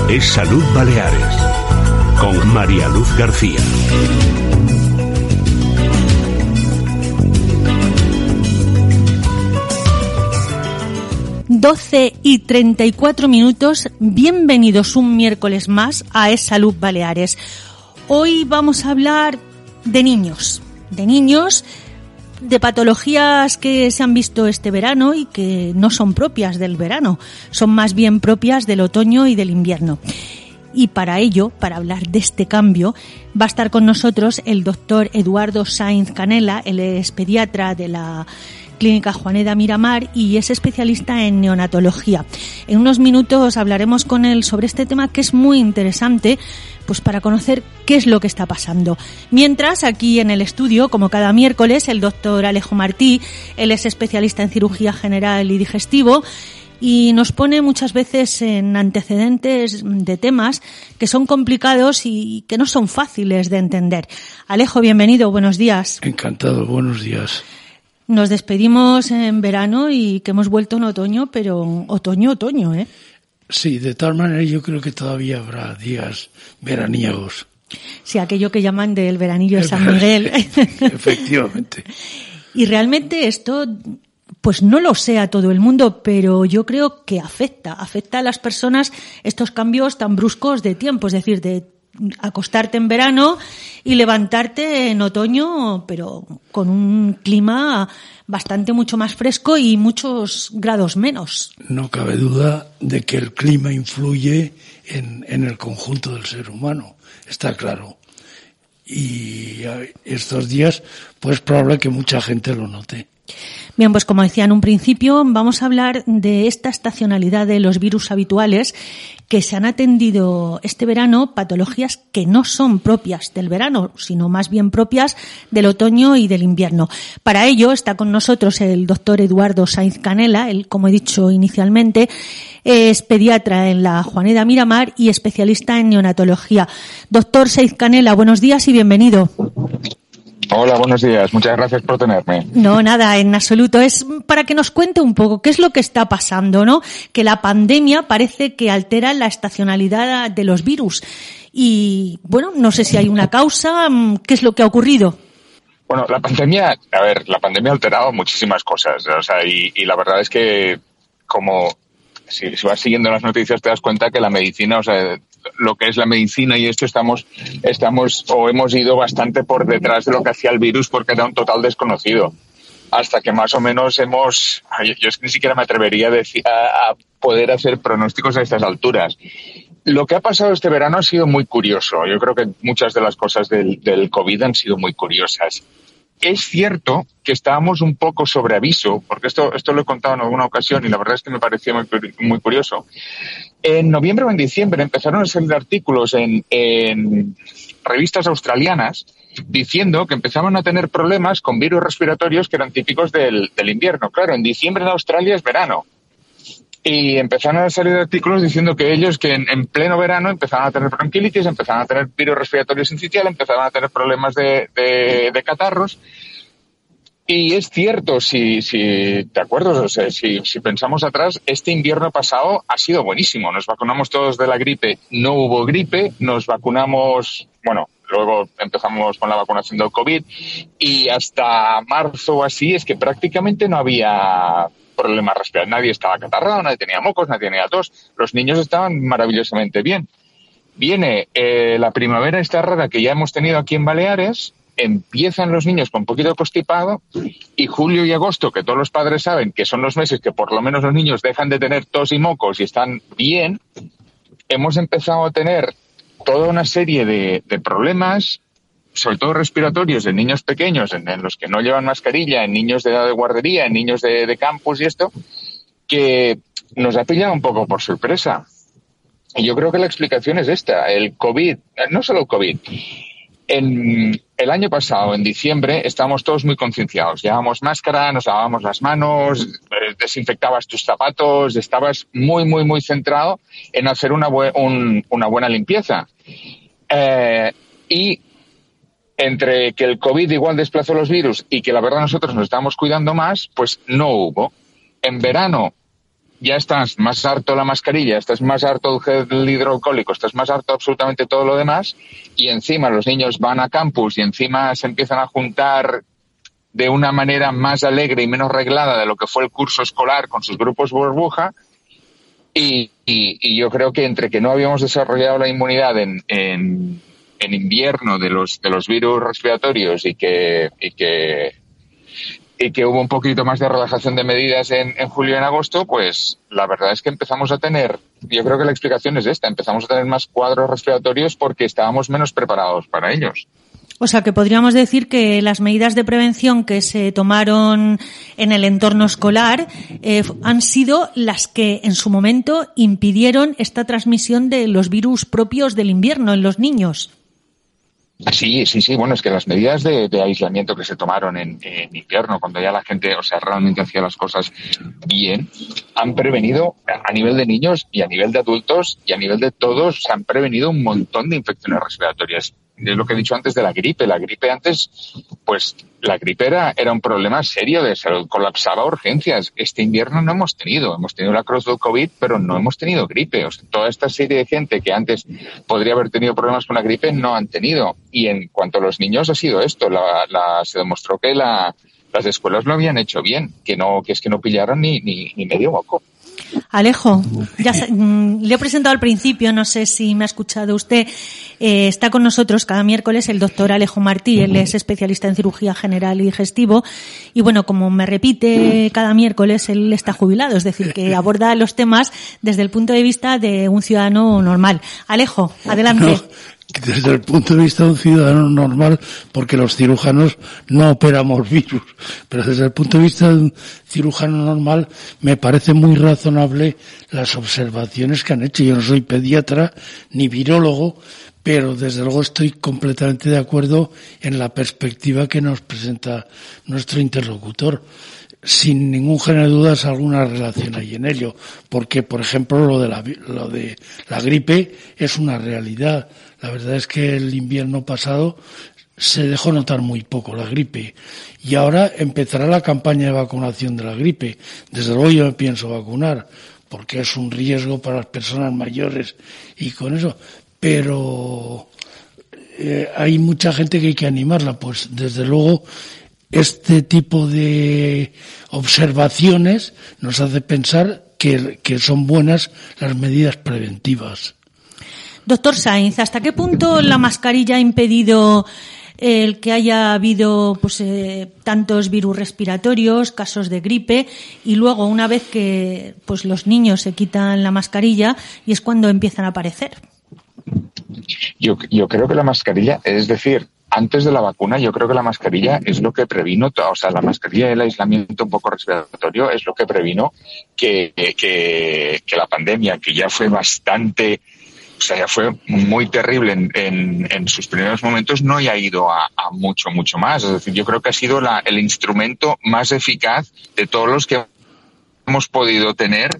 Es Salud Baleares, con María Luz García. Doce y 34 minutos, bienvenidos un miércoles más a Es Salud Baleares. Hoy vamos a hablar de niños, de patologías que se han visto este verano y que no son propias del verano, son más bien propias del otoño y del invierno. Y para ello, para hablar de este cambio, va a estar con nosotros el doctor Eduardo Sainz Canela. Él es pediatra de la Clínica Juaneda Miramar y es especialista en neonatología. En unos minutos hablaremos con él sobre este tema que es muy interesante, pues para conocer qué es lo que está pasando. Mientras, aquí en el estudio, como cada miércoles, el doctor Alejo Martí, él es especialista en cirugía general y digestivo y nos pone muchas veces en antecedentes de temas que son complicados y que no son fáciles de entender. Alejo, bienvenido, buenos días. Encantado, buenos días. Nos despedimos en verano y que hemos vuelto en otoño, pero otoño, ¿eh? Sí, de tal manera yo creo que todavía habrá días veraniegos. Sí, aquello que llaman del veranillo de San Miguel. Efectivamente. Y realmente esto, pues no lo sé a todo el mundo, pero yo creo que afecta a las personas estos cambios tan bruscos de tiempo, es decir, de acostarte en verano y levantarte en otoño, pero con un clima bastante mucho más fresco y muchos grados menos. No cabe duda de que el clima influye en el conjunto del ser humano, está claro. Y estos días, pues es probable que mucha gente lo note. Bien, pues como decía en un principio, vamos a hablar de esta estacionalidad de los virus habituales que se han atendido este verano, patologías que no son propias del verano, sino más bien propias del otoño y del invierno. Para ello está con nosotros el doctor Eduardo Sainz Canela. Él, como he dicho inicialmente, es pediatra en la Juaneda Miramar y especialista en neonatología. Doctor Sainz Canela, buenos días y bienvenido. Hola, buenos días. Muchas gracias por tenerme. No, nada, en absoluto. Es para que nos cuente un poco qué es lo que está pasando, ¿no? Que la pandemia parece que altera la estacionalidad de los virus. Y, bueno, no sé si hay una causa. ¿Qué es lo que ha ocurrido? Bueno, la pandemia ha alterado muchísimas cosas. O sea, y la verdad es que, como si vas siguiendo las noticias, te das cuenta que la medicina, o sea, lo que es la medicina y esto estamos o hemos ido bastante por detrás de lo que hacía el virus porque era un total desconocido. Hasta que más o menos yo es que ni siquiera me atrevería a poder hacer pronósticos a estas alturas. Lo que ha pasado este verano ha sido muy curioso. Yo creo que muchas de las cosas del COVID han sido muy curiosas. Es cierto que estábamos un poco sobre aviso, porque esto lo he contado en alguna ocasión y la verdad es que me pareció muy curioso. En noviembre o en diciembre empezaron a salir artículos en revistas australianas diciendo que empezaban a tener problemas con virus respiratorios que eran típicos del invierno. Claro, en diciembre en Australia es verano. Y empezaron a salir artículos diciendo que ellos que en pleno verano empezaban a tener bronquiolitis, empezaban a tener virus respiratorios sinciciales, empezaban a tener problemas de catarros. Y es cierto, si te acuerdas, o sea, si pensamos atrás, este invierno pasado ha sido buenísimo. Nos vacunamos todos de la gripe, no hubo gripe, nos vacunamos, luego empezamos con la vacunación del COVID y hasta marzo o así es que prácticamente no había problemas respiratorios. Nadie estaba catarrado, nadie tenía mocos, nadie tenía tos. Los niños estaban maravillosamente bien. Viene la primavera esta rara que ya hemos tenido aquí en Baleares, empiezan los niños con un poquito de constipado y julio y agosto, que todos los padres saben que son los meses que por lo menos los niños dejan de tener tos y mocos y están bien, hemos empezado a tener toda una serie de problemas, sobre todo respiratorios en niños pequeños, en los que no llevan mascarilla, en niños de edad de guardería, en niños de campus y esto, que nos ha pillado un poco por sorpresa. Y yo creo que la explicación es esta. El COVID, no solo el COVID, en el año pasado, en diciembre, estábamos todos muy concienciados. Llevábamos máscara, nos lavábamos las manos, desinfectabas tus zapatos, estabas muy, muy, muy centrado en hacer una buena limpieza. Y entre que el COVID igual desplazó los virus y que la verdad nosotros nos estábamos cuidando más, pues no hubo. En verano ya estás más harto de la mascarilla, estás más harto del gel hidroalcohólico, estás más harto de absolutamente todo lo demás, y encima los niños van a campus y encima se empiezan a juntar de una manera más alegre y menos reglada de lo que fue el curso escolar con sus grupos burbuja, y yo creo que entre que no habíamos desarrollado la inmunidad en invierno de los virus respiratorios y que hubo un poquito más de relajación de medidas en julio y en agosto, pues la verdad es que empezamos a tener, yo creo que la explicación es esta, empezamos a tener más cuadros respiratorios porque estábamos menos preparados para ellos. O sea, que podríamos decir que las medidas de prevención que se tomaron en el entorno escolar han sido las que en su momento impidieron esta transmisión de los virus propios del invierno en los niños. Sí. Bueno, es que las medidas de aislamiento que se tomaron en invierno, cuando ya la gente, realmente hacía las cosas bien, han prevenido a nivel de niños y a nivel de adultos y a nivel de todos, han prevenido un montón de infecciones respiratorias. Es lo que he dicho antes de la gripe. La gripe antes, pues la gripe era un problema serio de salud, colapsaba urgencias. Este invierno no hemos tenido la cruz del COVID, pero no hemos tenido gripe. O sea, toda esta serie de gente que antes podría haber tenido problemas con la gripe no han tenido. Y en cuanto a los niños ha sido esto, se demostró que las escuelas lo habían hecho bien, que es que no pillaron ni medio moco. Alejo, le he presentado al principio, no sé si me ha escuchado usted, está con nosotros cada miércoles el doctor Alejo Martí, él es especialista en cirugía general y digestivo, y bueno, como me repite cada miércoles, él está jubilado, es decir, que aborda los temas desde el punto de vista de un ciudadano normal. Alejo, adelante. No, desde el punto de vista de un ciudadano normal, porque los cirujanos no operamos virus, pero desde el punto de vista de un cirujano normal me parece muy razonable las observaciones que han hecho. Yo no soy pediatra ni virólogo, pero desde luego estoy completamente de acuerdo en la perspectiva que nos presenta nuestro interlocutor. Sin ningún género de dudas alguna relación hay en ello, porque por ejemplo lo de la gripe es una realidad. La verdad es que el invierno pasado se dejó notar muy poco la gripe y ahora empezará la campaña de vacunación de la gripe. Desde luego yo me pienso vacunar porque es un riesgo para las personas mayores y con eso, pero hay mucha gente que hay que animarla, pues desde luego este tipo de observaciones nos hace pensar que son buenas las medidas preventivas. Doctor Sainz, ¿hasta qué punto la mascarilla ha impedido el que haya habido tantos virus respiratorios, casos de gripe, y luego una vez que los niños se quitan la mascarilla y es cuando empiezan a aparecer? Yo creo que la mascarilla, es decir, antes de la vacuna, yo creo que la mascarilla es lo que previno, la mascarilla y el aislamiento un poco respiratorio es lo que previno que la pandemia, que ya fue bastante, ya fue muy terrible en sus primeros momentos, no haya ido a mucho más. Es decir, yo creo que ha sido el instrumento más eficaz de todos los que hemos podido tener.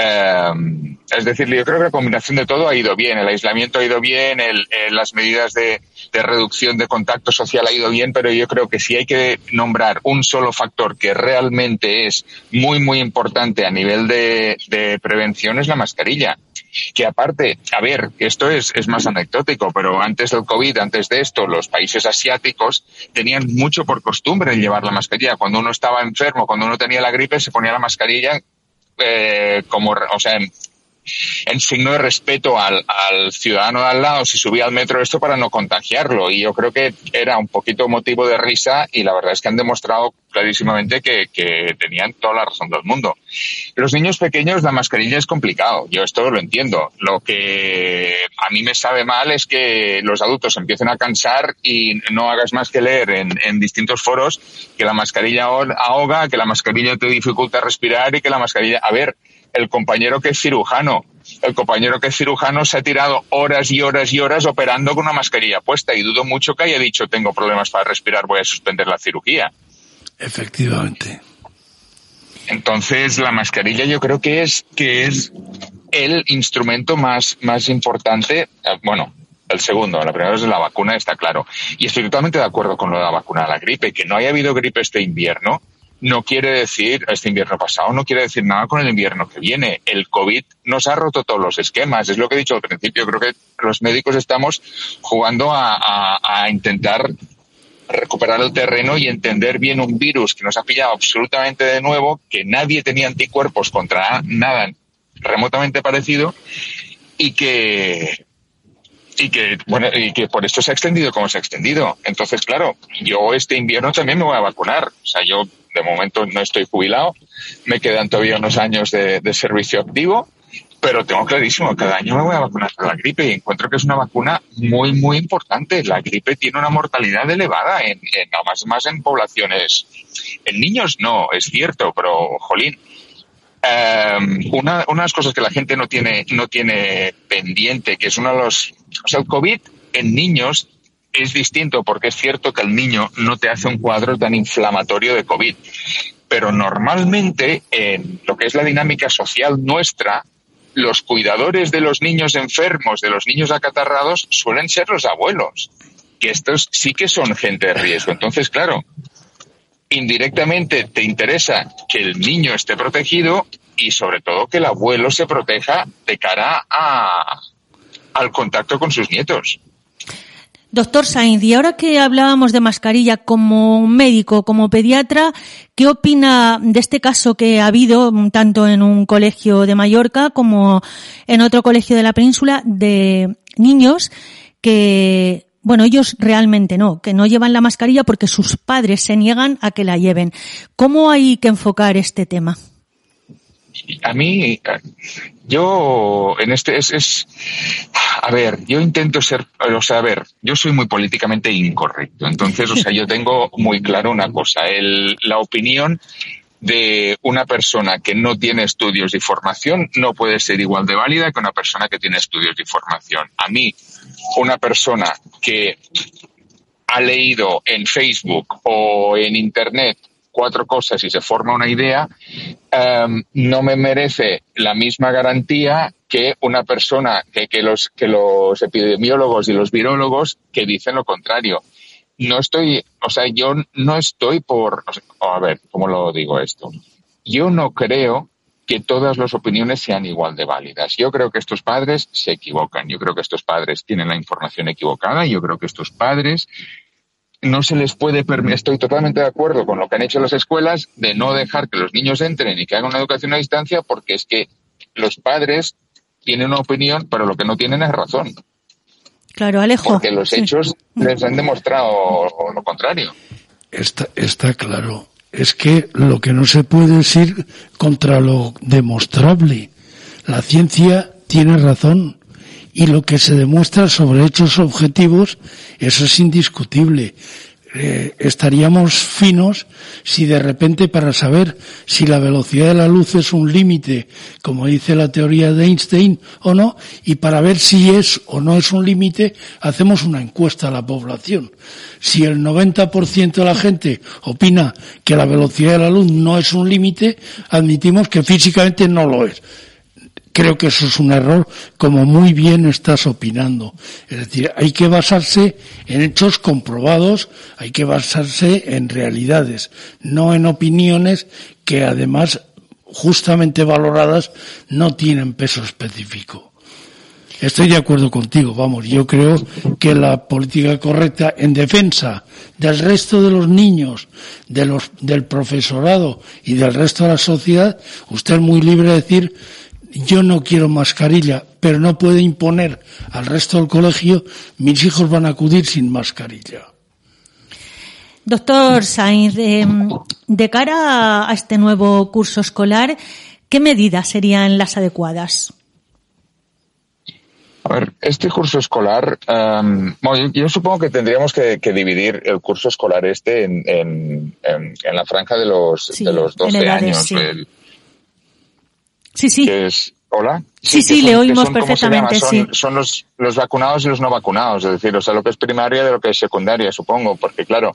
Es decir, yo creo que la combinación de todo ha ido bien. El aislamiento ha ido bien, las medidas de reducción de contacto social ha ido bien, pero yo creo que si hay que nombrar un solo factor que realmente es muy importante a nivel de prevención es la mascarilla. Que aparte, esto es más anecdótico, pero antes del COVID, antes de esto, los países asiáticos tenían mucho por costumbre el llevar la mascarilla. Cuando uno estaba enfermo, cuando uno tenía la gripe, se ponía la mascarilla en signo de respeto al ciudadano de al lado, si subía al metro, esto para no contagiarlo. Y yo creo que era un poquito motivo de risa y la verdad es que han demostrado clarísimamente que tenían toda la razón del mundo. Los niños pequeños, la mascarilla es complicado. Yo esto lo entiendo. Lo que a mí me sabe mal es que los adultos empiecen a cansar y no hagas más que leer en distintos foros que la mascarilla ahoga, que la mascarilla te dificulta respirar y que la mascarilla... el compañero que es cirujano se ha tirado horas y horas operando con una mascarilla puesta y dudo mucho que haya dicho tengo problemas para respirar, voy a suspender la cirugía. Efectivamente. Entonces la mascarilla yo creo que es el instrumento más importante, el segundo, la primera es la vacuna, está claro. Y estoy totalmente de acuerdo con lo de la vacuna de la gripe, que no haya habido gripe este invierno. no quiere decir, este invierno pasado, no quiere decir nada con el invierno que viene. El COVID nos ha roto todos los esquemas. Es lo que he dicho al principio. Creo que los médicos estamos jugando a intentar recuperar el terreno y entender bien un virus que nos ha pillado absolutamente de nuevo, que nadie tenía anticuerpos contra nada remotamente parecido y que por esto se ha extendido como se ha extendido. Entonces, claro, yo este invierno también me voy a vacunar. O sea, yo de momento no estoy jubilado, me quedan todavía unos años de servicio activo, pero tengo clarísimo, cada año me voy a vacunar para la gripe y encuentro que es una vacuna muy, muy importante. La gripe tiene una mortalidad elevada, más en poblaciones. En niños no, es cierto, pero, jolín, una de las cosas que la gente no tiene pendiente, que es uno de los... O sea, el COVID en niños es distinto porque es cierto que el niño no te hace un cuadro tan inflamatorio de COVID. Pero normalmente, en lo que es la dinámica social nuestra, los cuidadores de los niños enfermos, de los niños acatarrados, suelen ser los abuelos, que estos sí que son gente de riesgo. Entonces, claro, indirectamente te interesa que el niño esté protegido y sobre todo que el abuelo se proteja de cara al contacto con sus nietos. Doctor Sainz, y ahora que hablábamos de mascarilla, como médico, como pediatra, ¿qué opina de este caso que ha habido tanto en un colegio de Mallorca como en otro colegio de la península de niños que, bueno, ellos realmente que no llevan la mascarilla porque sus padres se niegan a que la lleven? ¿Cómo hay que enfocar este tema? A mí, yo en yo intento ser, yo soy muy políticamente incorrecto. Entonces, yo tengo muy claro una cosa, la opinión de una persona que no tiene estudios y formación no puede ser igual de válida que una persona que tiene estudios y formación. A mí, una persona que ha leído en Facebook o en Internet 4 cosas y se forma una idea, no me merece la misma garantía que una persona que los epidemiólogos y los virólogos que dicen lo contrario. Yo no estoy por... ¿cómo lo digo esto? Yo no creo que todas las opiniones sean igual de válidas. Yo creo que estos padres se equivocan. Yo creo que estos padres tienen la información equivocada. Yo creo que estos padres no se les puede permitir. Estoy totalmente de acuerdo con lo que han hecho las escuelas de no dejar que los niños entren y que hagan una educación a distancia, porque es que los padres tienen una opinión, pero lo que no tienen es razón. Claro, Alejo. Porque los hechos les han demostrado lo contrario. Está claro. Es que lo que no se puede es ir contra lo demostrable. La ciencia tiene razón. Y lo que se demuestra sobre hechos objetivos, eso es indiscutible. Estaríamos finos si de repente, para saber si la velocidad de la luz es un límite, como dice la teoría de Einstein, o no, y para ver si es o no es un límite, hacemos una encuesta a la población. Si el 90% de la gente opina que la velocidad de la luz no es un límite, admitimos que físicamente no lo es. Creo que eso es un error, como muy bien estás opinando. Es decir, hay que basarse en hechos comprobados, hay que basarse en realidades, no en opiniones que además, justamente valoradas, no tienen peso específico. Estoy de acuerdo contigo, yo creo que la política correcta en defensa del resto de los niños, del profesorado y del resto de la sociedad, usted es muy libre de decir: yo no quiero mascarilla, pero no puede imponer al resto del colegio, mis hijos van a acudir sin mascarilla. Doctor Sainz, de cara a este nuevo curso escolar, ¿qué medidas serían las adecuadas? A ver, este curso escolar, yo supongo que tendríamos que dividir el curso escolar en la franja de los 12 años. Sí. ¿Hola? Sí, le oímos perfectamente, sí. Son los vacunados y los no vacunados, es decir, lo que es primaria de lo que es secundaria, supongo, porque claro,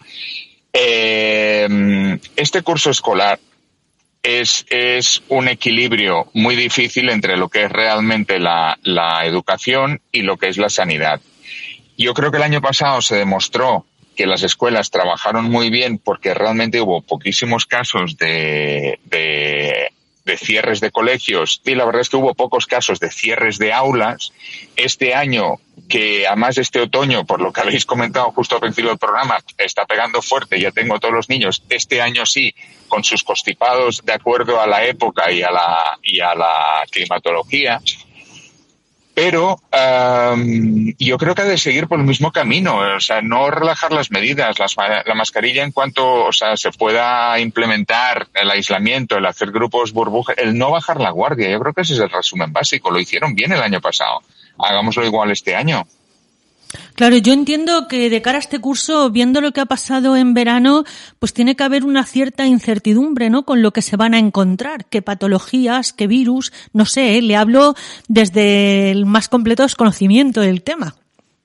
este curso escolar es un equilibrio muy difícil entre lo que es realmente la educación y lo que es la sanidad. Yo creo que el año pasado se demostró que las escuelas trabajaron muy bien porque realmente hubo poquísimos casos de cierres de colegios y la verdad es que hubo pocos casos de cierres de aulas. Este año, que además este otoño, por lo que habéis comentado justo al principio del programa, está pegando fuerte, ya tengo todos los niños, este año sí, con sus constipados de acuerdo a la época y a la climatología. Pero yo creo que ha de seguir por el mismo camino, o sea, no relajar las medidas, la mascarilla en cuanto, o sea, se pueda implementar el aislamiento, el hacer grupos burbuja, el no bajar la guardia. Yo creo que ese es el resumen básico. Lo hicieron bien el año pasado. Hagámoslo igual este año. Claro, yo entiendo que de cara a este curso, viendo lo que ha pasado en verano, pues tiene que haber una cierta incertidumbre, ¿no?, con lo que se van a encontrar, qué patologías, qué virus, no sé, le hablo desde el más completo desconocimiento del tema.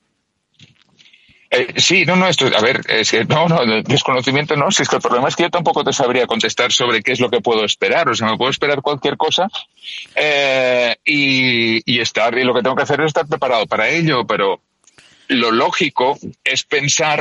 Sí, esto, a ver, es que desconocimiento no, si es que el problema es que yo tampoco te sabría contestar sobre qué es lo que puedo esperar, o sea, me puedo esperar cualquier cosa, y lo que tengo que hacer es estar preparado para ello, pero lo lógico es pensar,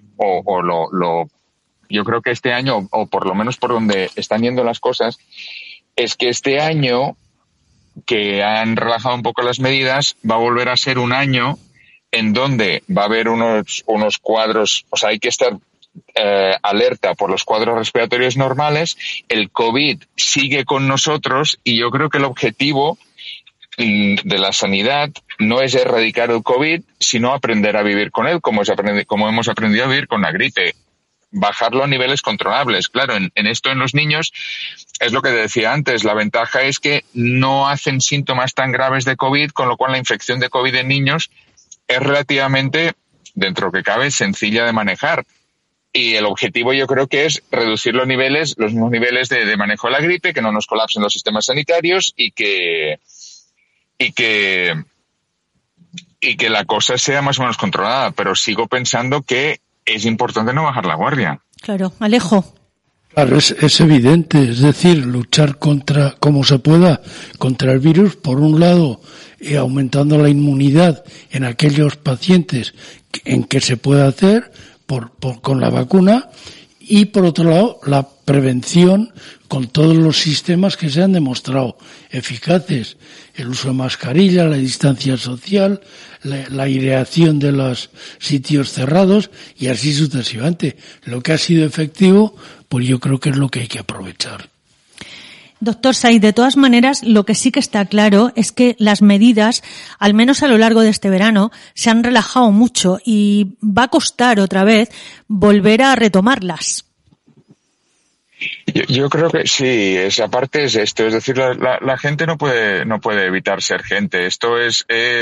yo creo que este año, o por lo menos por donde están yendo las cosas, es que este año, que han relajado un poco las medidas, va a volver a ser un año en donde va a haber unos cuadros, o sea, hay que estar alerta por los cuadros respiratorios normales, el COVID sigue con nosotros y yo creo que el objetivo de la sanidad no es erradicar el COVID, sino aprender a vivir con él, como hemos aprendido a vivir con la gripe. Bajarlo a niveles controlables. Claro, en esto en los niños es lo que decía antes. La ventaja es que no hacen síntomas tan graves de COVID, con lo cual la infección de COVID en niños es relativamente, dentro que cabe, sencilla de manejar. Y el objetivo yo creo que es reducir los mismos niveles de manejo de la gripe, que no nos colapsen los sistemas sanitarios y que la cosa sea más o menos controlada, pero sigo pensando que es importante no bajar la guardia. Claro, Alejo. Claro, es evidente, es decir, luchar como se pueda contra el virus, por un lado, aumentando la inmunidad en aquellos pacientes en que se puede hacer con la vacuna, y por otro lado, la prevención con todos los sistemas que se han demostrado eficaces. El uso de mascarilla, la distancia social, la aireación de los sitios cerrados y así sucesivamente. Lo que ha sido efectivo, pues yo creo que es lo que hay que aprovechar. Doctor Saiz, de todas maneras, lo que sí que está claro es que las medidas, al menos a lo largo de este verano, se han relajado mucho y va a costar otra vez volver a retomarlas. Yo creo que sí, esa parte es esto, es decir, la gente no puede evitar ser gente. Esto es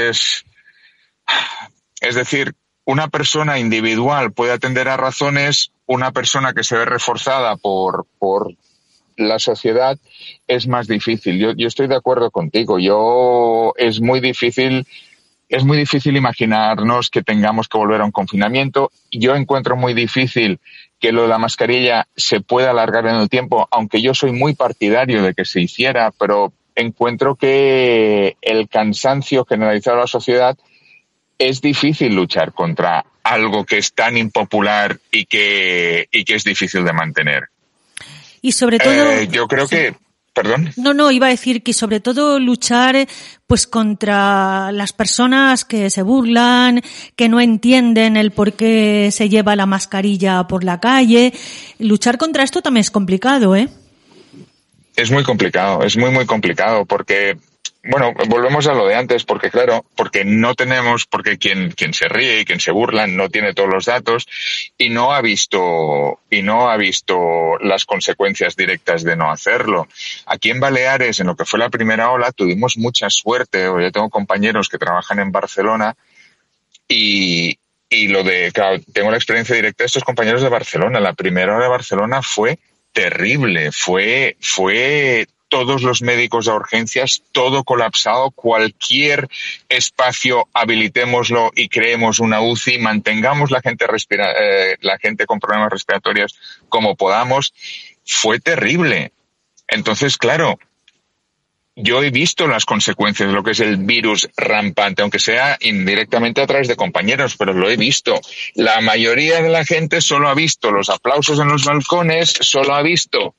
decir, una persona individual puede atender a razones, una persona que se ve reforzada por la sociedad es más difícil. Yo estoy de acuerdo contigo. Es muy difícil imaginarnos que tengamos que volver a un confinamiento. Yo encuentro muy difícil que lo de la mascarilla se pueda alargar en el tiempo, aunque yo soy muy partidario de que se hiciera, pero encuentro que el cansancio generalizado de la sociedad es difícil luchar contra algo que es tan impopular y que es difícil de mantener. Y sobre todo... yo creo sí. que... ¿Perdón? No, iba a decir que sobre todo luchar pues contra las personas que se burlan, que no entienden el por qué se lleva la mascarilla por la calle. Luchar contra esto también es complicado, ¿eh? Es muy complicado, es muy, muy complicado porque... Bueno, volvemos a lo de antes, porque claro, porque quien se ríe y quien se burla no tiene todos los datos y no ha visto las consecuencias directas de no hacerlo. Aquí en Baleares, en lo que fue la primera ola, tuvimos mucha suerte. Yo tengo compañeros que trabajan en Barcelona y claro, tengo la experiencia directa de estos compañeros de Barcelona. La primera ola de Barcelona fue terrible, fue todos los médicos de urgencias, todo colapsado, cualquier espacio habilitémoslo y creemos una UCI, mantengamos la gente con problemas respiratorios como podamos. Fue terrible. Entonces, claro, yo he visto las consecuencias de lo que es el virus rampante, aunque sea indirectamente a través de compañeros, pero lo he visto. La mayoría de la gente solo ha visto los aplausos en los balcones, solo ha visto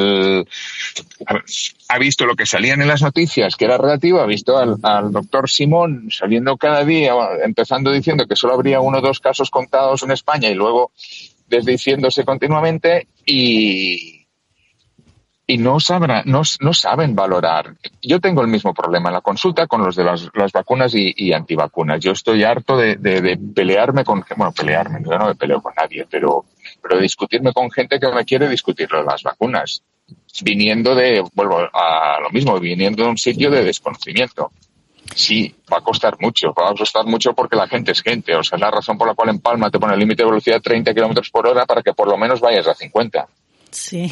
lo que salían en las noticias, que era relativo, ha visto al doctor Simón saliendo cada día, empezando diciendo que solo habría 1 o 2 casos contados en España y luego desdiciéndose continuamente y no saben valorar. Yo tengo el mismo problema en la consulta con los de las vacunas y antivacunas. Yo estoy harto de pelearme con... Bueno, yo no me peleo con nadie, pero de discutirme con gente que me quiere discutir lo de las vacunas. Vuelvo a lo mismo, viniendo de un sitio de desconocimiento. Sí, va a costar mucho porque la gente es gente. O sea, es la razón por la cual en Palma te pone el límite de velocidad 30 kilómetros por hora para que por lo menos vayas a 50. Sí.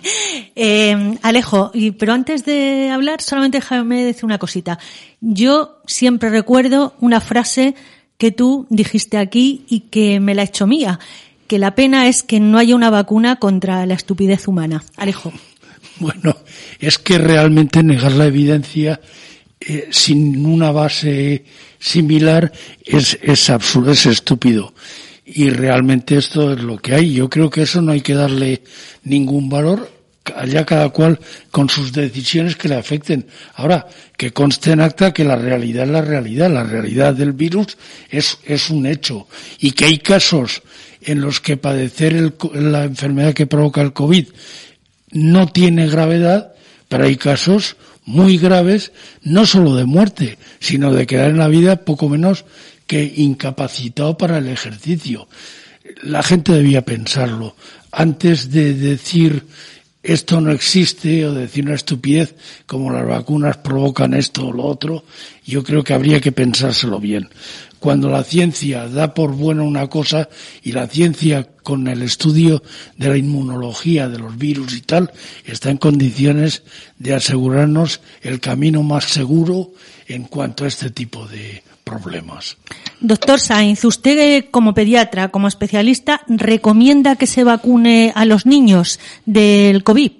Alejo, pero antes de hablar, solamente déjame decir una cosita. Yo siempre recuerdo una frase que tú dijiste aquí y que me la he hecho mía, que la pena es que no haya una vacuna contra la estupidez humana. Alejo. Bueno, es que realmente negar la evidencia sin una base similar es absurdo, es estúpido. Y realmente esto es lo que hay. Yo creo que eso no hay que darle ningún valor, allá cada cual con sus decisiones que le afecten. Ahora, que conste en acta que la realidad es la realidad. La realidad del virus es un hecho. Y que hay casos en los que padecer la enfermedad que provoca el COVID no tiene gravedad, pero hay casos muy graves, no solo de muerte, sino de quedar en la vida poco menos que incapacitado para el ejercicio. La gente debía pensarlo. Antes de decir esto no existe o decir una estupidez como las vacunas provocan esto o lo otro, yo creo que habría que pensárselo bien. Cuando la ciencia da por buena una cosa y la ciencia con el estudio de la inmunología de los virus y tal está en condiciones de asegurarnos el camino más seguro en cuanto a este tipo de problemas. Doctor Sainz, usted como pediatra, como especialista, ¿recomienda que se vacune a los niños del COVID?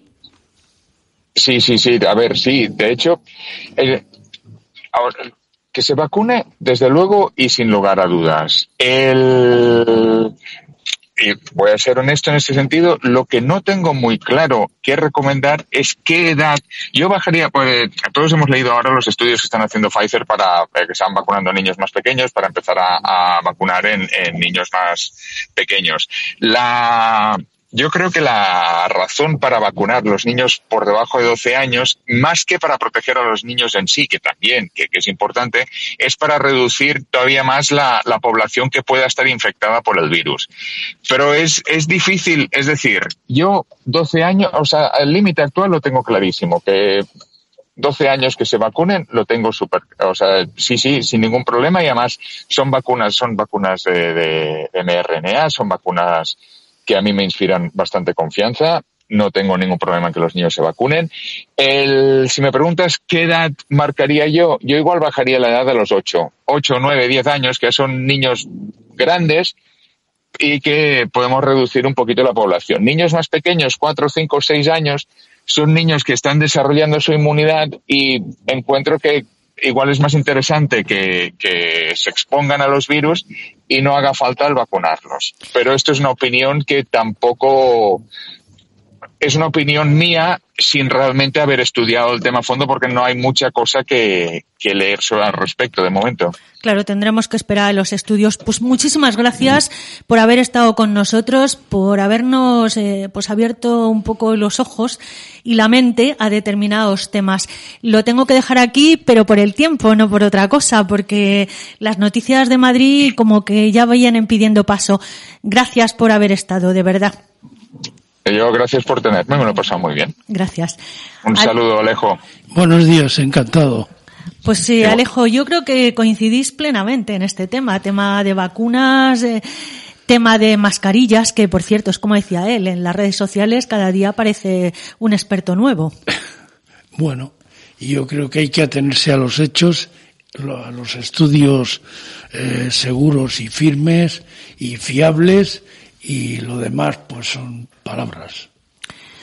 Sí. A ver, sí. De hecho, que se vacune, desde luego y sin lugar a dudas. Y voy a ser honesto en este sentido, lo que no tengo muy claro qué recomendar es qué edad. Yo bajaría, pues todos hemos leído ahora los estudios que están haciendo Pfizer para que están vacunando a niños más pequeños para empezar a vacunar en niños más pequeños. Yo creo que la razón para vacunar los niños por debajo de 12 años, más que para proteger a los niños en sí, que también, que es importante, es para reducir todavía más la población que pueda estar infectada por el virus. Pero es difícil, es decir, yo 12 años, o sea, el límite actual lo tengo clarísimo, que 12 años que se vacunen, lo tengo sí, sin ningún problema, y además son vacunas de mRNA, son vacunas que a mí me inspiran bastante confianza. No tengo ningún problema en que los niños se vacunen. Si me preguntas qué edad marcaría yo igual bajaría la edad de los 8, 9, 10 años, que son niños grandes y que podemos reducir un poquito la población. Niños más pequeños, 4, 5, 6 años, son niños que están desarrollando su inmunidad y encuentro que igual es más interesante que se expongan a los virus y no haga falta el vacunarlos. Pero esto es una opinión que tampoco es una opinión mía sin realmente haber estudiado el tema a fondo, porque no hay mucha cosa que leer al respecto de momento. Claro, tendremos que esperar a los estudios. Pues muchísimas gracias por haber estado con nosotros, por habernos abierto un poco los ojos y la mente a determinados temas. Lo tengo que dejar aquí, pero por el tiempo, no por otra cosa, porque las noticias de Madrid como que ya vayan pidiendo paso. Gracias por haber estado, de verdad. Yo gracias por tenerme, me lo he pasado muy bien. Gracias. Un saludo, Alejo. Buenos días, encantado. Pues sí, Alejo, yo creo que coincidís plenamente en este tema de vacunas, tema de mascarillas, que por cierto, es como decía él, en las redes sociales cada día aparece un experto nuevo. Bueno, yo creo que hay que atenerse a los hechos, a los estudios seguros y firmes y fiables, y lo demás pues son palabras.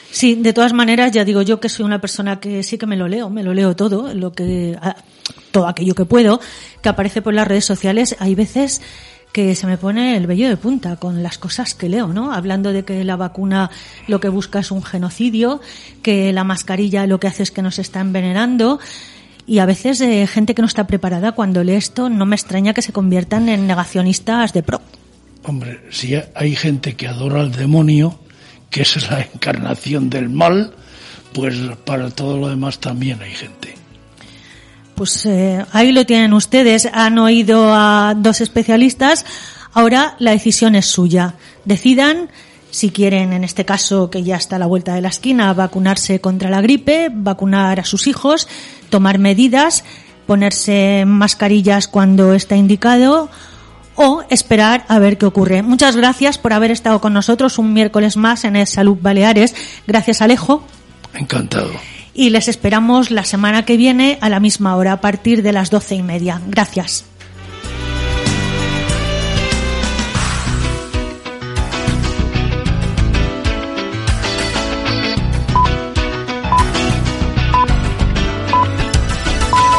Sí, de todas maneras, ya digo yo que soy una persona que sí que me lo leo todo, todo aquello que puedo, que aparece por las redes sociales. Hay veces que se me pone el vello de punta con las cosas que leo, ¿no? Hablando de que la vacuna lo que busca es un genocidio, que la mascarilla lo que hace es que nos está envenenando, y a veces gente que no está preparada cuando lee esto, no me extraña que se conviertan en negacionistas de pro. Hombre, si hay gente que adora al demonio, que es la encarnación del mal, pues para todo lo demás también hay gente. Pues ahí lo tienen ustedes, han oído a dos especialistas, ahora la decisión es suya. Decidan si quieren, en este caso, que ya está a la vuelta de la esquina, vacunarse contra la gripe, vacunar a sus hijos, tomar medidas, ponerse mascarillas cuando está indicado, o esperar a ver qué ocurre. Muchas gracias por haber estado con nosotros un miércoles más en Es Salud Baleares. Gracias, Alejo. Encantado. Y les esperamos la semana que viene a la misma hora, a partir de las 12:30. Gracias.